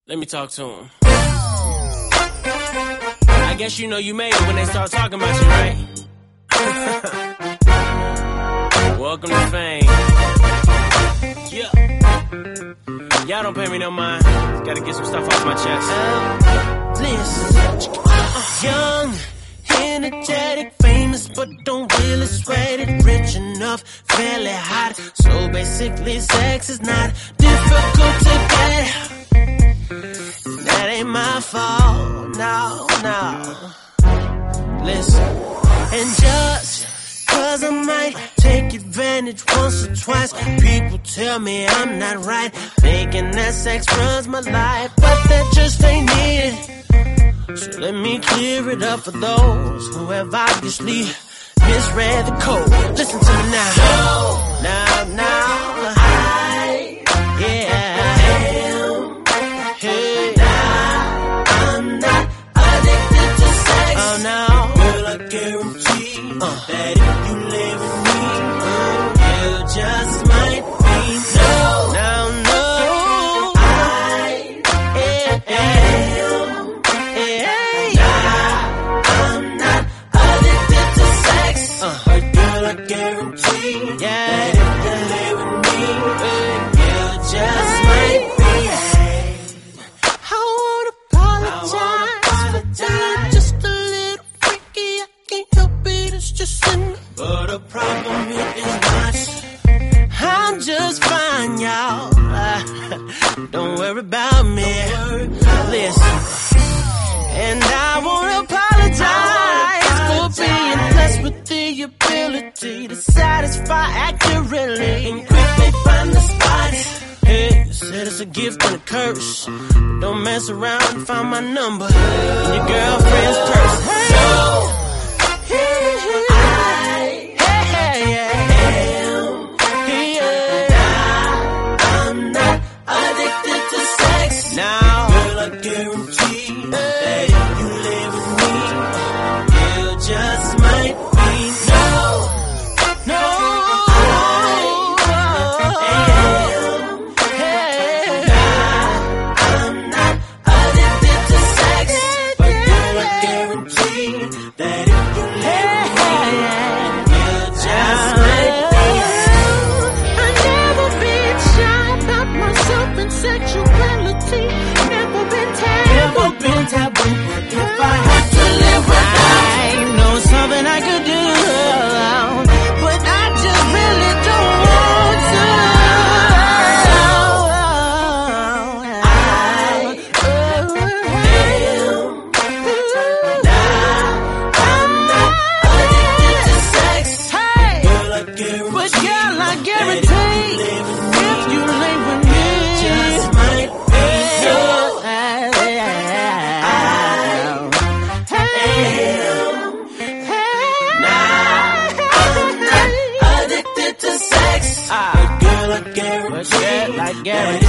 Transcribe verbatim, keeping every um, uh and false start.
Let me talk to him. I guess you know you made it when they start talking about you, right? Welcome to fame. Yeah. Y'all don't pay me no mind. Gotta get some stuff off my chest. Uh, listen. Young, energetic, famous, but don't really sweat it. Rich enough, fairly hot. So basically, sex is not difficult to get. That ain't my fault, no, no. Listen, and just cause I might take advantage once or twice, people tell me I'm not right, thinking that sex runs my life, but that just ain't it. So let me clear it up for those who have obviously misread the code. Listen to me now. Now, now, I, yeah. Guarantee uh, that if you live with me, uh, you just might be no, now, no. I am, I'm not addicted to sex, uh, but girl, I guarantee yeah. that if you live with me, uh, you just might be. I won't apologize, I won't apologize. Just a little freaky. It's just in, but the problem here is not. I'm just fine, y'all. Uh, don't worry about me. Worry about Listen, and I won't apologize for being blessed with the ability to satisfy accurately and quickly find the spot. Hey, you said it's a gift and a curse. Don't mess around and find my number in your girlfriend's purse. Hey, no. Now, girl, I guarantee that if you live with me, you just might be no, no. I am, hey, I'm not addicted to sex, but girl, I guarantee that if you live with me, you just might be. I never been shy about myself and sexuality. Never been taboo, never been taboo. But if I had to live without, I know something I could do, but I just really don't want to. I am, I'm not addicted to sex. Hey, girl, I guarantee, but girl, I guarantee, if you live with me, just might be no. Girl, I guarantee, I guarantee.